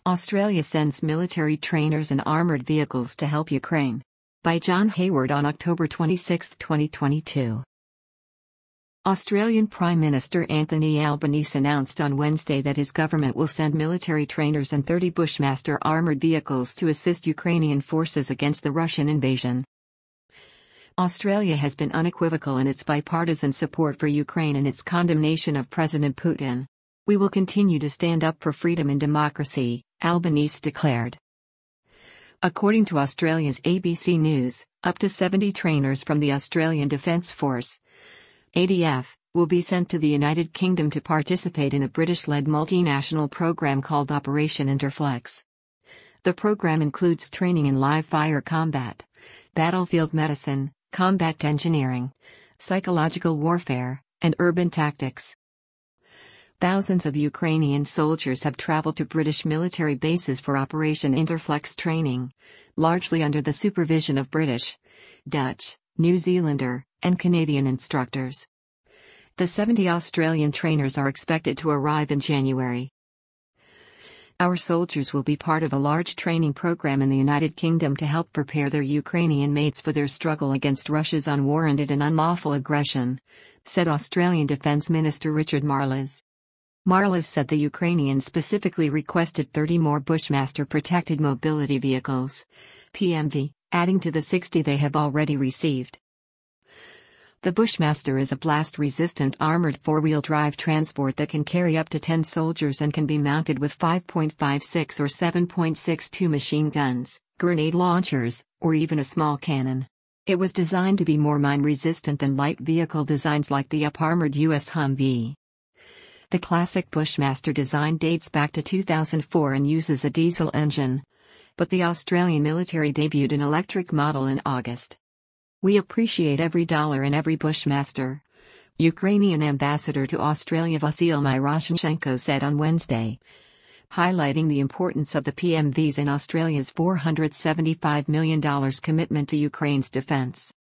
Australia sends military trainers and armoured vehicles to help Ukraine. By John Hayward on October 26, 2022. Australian Prime Minister Anthony Albanese announced on Wednesday that his government will send military trainers and 30 Bushmaster armoured vehicles to assist Ukrainian forces against the Russian invasion. Australia has been unequivocal in its bipartisan support for Ukraine and its condemnation of President Putin. We will continue to stand up for freedom and democracy, Albanese declared. According to Australia's ABC News, up to 70 trainers from the Australian Defence Force, ADF, will be sent to the United Kingdom to participate in a British-led multinational program called Operation Interflex. The program includes training in live-fire combat, battlefield medicine, combat engineering, psychological warfare, and urban tactics. Thousands of Ukrainian soldiers have traveled to British military bases for Operation Interflex training, largely under the supervision of British, Dutch, New Zealander, and Canadian instructors. The 70 Australian trainers are expected to arrive in January. Our soldiers will be part of a large training program in the United Kingdom to help prepare their Ukrainian mates for their struggle against Russia's unwarranted and unlawful aggression, said Australian Defence Minister Richard Marles. Marles said the Ukrainians specifically requested 30 more Bushmaster Protected Mobility Vehicles, PMV, adding to the 60 they have already received. The Bushmaster is a blast-resistant armored four-wheel drive transport that can carry up to 10 soldiers and can be mounted with 5.56 or 7.62 machine guns, grenade launchers, or even a small cannon. It was designed to be more mine-resistant than light vehicle designs like the up-armored U.S. Humvee. The classic Bushmaster design dates back to 2004 and uses a diesel engine, but the Australian military debuted an electric model in August. We appreciate every dollar and every Bushmaster, Ukrainian ambassador to Australia Vasyl Miroshnichenko said on Wednesday, highlighting the importance of the PMVs in Australia's $475 million commitment to Ukraine's defence.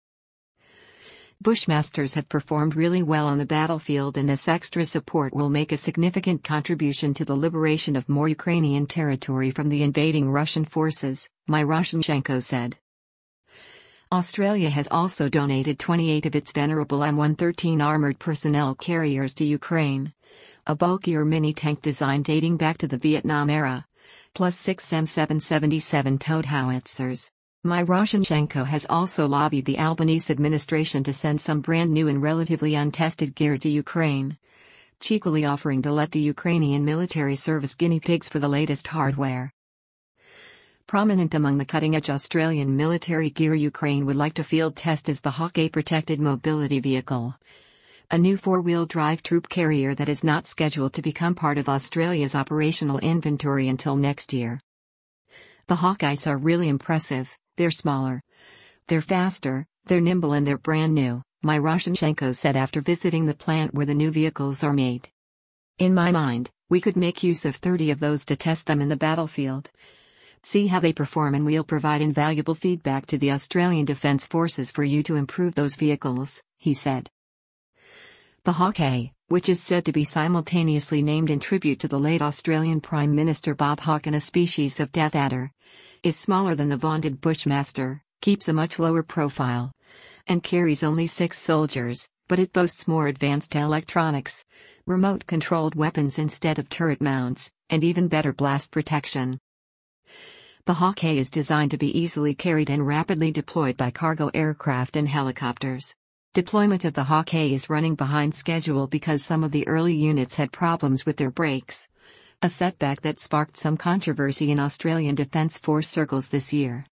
Bushmasters have performed really well on the battlefield, and this extra support will make a significant contribution to the liberation of more Ukrainian territory from the invading Russian forces, Miroshnichenko said. Australia has also donated 28 of its venerable M113 armoured personnel carriers to Ukraine, a bulkier mini-tank design dating back to the Vietnam era, plus 6 M777 towed howitzers. Miroshnichenko has also lobbied the Albanese administration to send some brand new and relatively untested gear to Ukraine, cheekily offering to let the Ukrainian military serve as guinea pigs for the latest hardware. Prominent among the cutting-edge Australian military gear Ukraine would like to field test is the Hawkeye Protected Mobility Vehicle, a new four-wheel drive troop carrier that is not scheduled to become part of Australia's operational inventory until next year. The Hawkeyes are really impressive, they're smaller, they're faster, they're nimble, and they're brand new, Miroshnichenko said after visiting the plant where the new vehicles are made. In my mind, we could make use of 30 of those to test them in the battlefield. See how they perform, and we'll provide invaluable feedback to the Australian Defence Forces for you to improve those vehicles, he said. The Hawkeye, which is said to be simultaneously named in tribute to the late Australian Prime Minister Bob Hawke and a species of death adder, is smaller than the vaunted Bushmaster, keeps a much lower profile, and carries only 6 soldiers, but it boasts more advanced electronics, remote-controlled weapons instead of turret mounts, and even better blast protection. The Hawkeye is designed to be easily carried and rapidly deployed by cargo aircraft and helicopters. Deployment of the Hawkeye is running behind schedule because some of the early units had problems with their brakes, a setback that sparked some controversy in Australian Defence Force circles this year.